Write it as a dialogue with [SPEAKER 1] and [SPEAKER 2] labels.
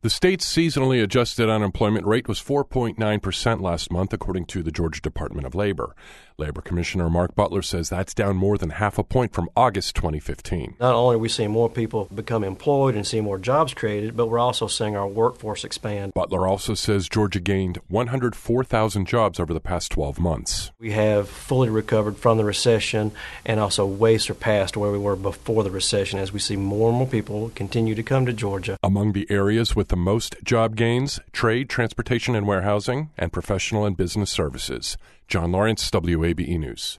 [SPEAKER 1] The state's seasonally adjusted unemployment rate was 4.9% last month, according to the Georgia Department of Labor. Labor Commissioner Mark Butler says that's down more than half a point from August 2015.
[SPEAKER 2] Not only are we seeing more people become employed and seeing more jobs created, but we're also seeing our workforce expand.
[SPEAKER 1] Butler also says Georgia gained 104,000 jobs over the past 12 months.
[SPEAKER 2] We have fully recovered from the recession and also way surpassed where we were before the recession as we see more and more people continue to come to Georgia.
[SPEAKER 1] Among the areas with the most job gains, trade, transportation and warehousing, and professional and business services. John Lawrence, WABE News.